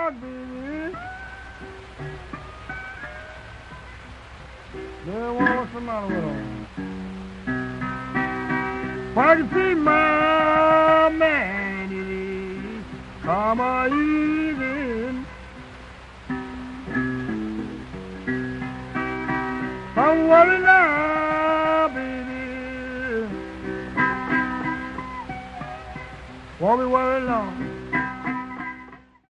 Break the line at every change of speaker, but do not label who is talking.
heart, baby. Yeah, what's the matter with him? I can see my man is come a evening. I'm worried now, baby. Won't be worried long.